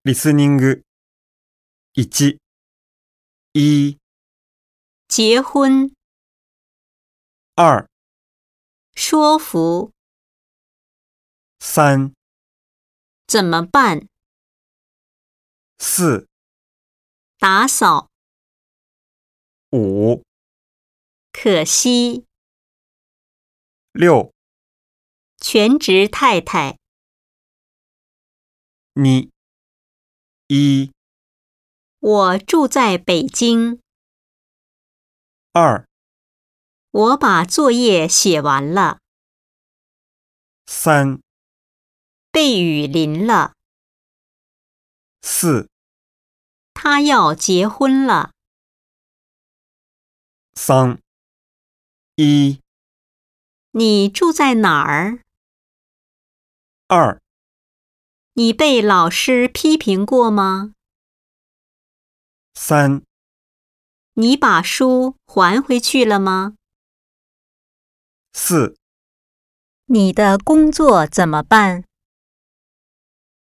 リスニング1、一、 结婚， 二、 说服， 三、 怎么办？ 四、 打扫， 五、 可惜， 六、 全职太太， 二、一、 我住在北京， 二、 我把作业写完了， 三、 被雨淋了， 四、 他要结婚了， 三、一、 你住在哪儿？ 二、 你被老师批评过吗？ 三、 你把书还回去了吗？ 四。 你的工作怎么办？